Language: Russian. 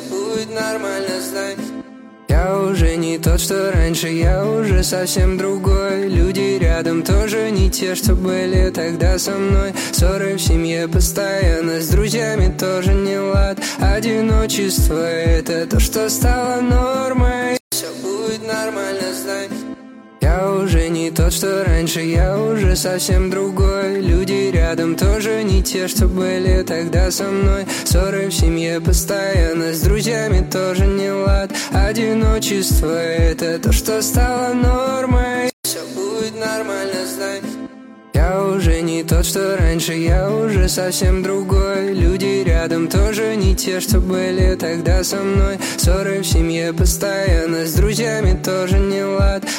будет нормально, знай. Я уже не тот, что раньше, я уже совсем другой. Люди рядом тоже не те, что были тогда со мной. Ссоры в семье постоянно, с друзьями тоже не лад. Одиночество — это то, что стало нормой. Все будет нормально, знай. Я уже не тот, что раньше, я уже совсем другой. Люди рядом тоже не те, что были тогда со мной. Ссоры в семье постоянно, с друзьями тоже не лад. Одиночество — это то, что стало нормой. Все будет нормально, знай. Я уже не тот, что раньше, я уже совсем другой. Люди рядом тоже не те, что были тогда со мной. Ссоры в семье постоянно, с друзьями тоже не лад.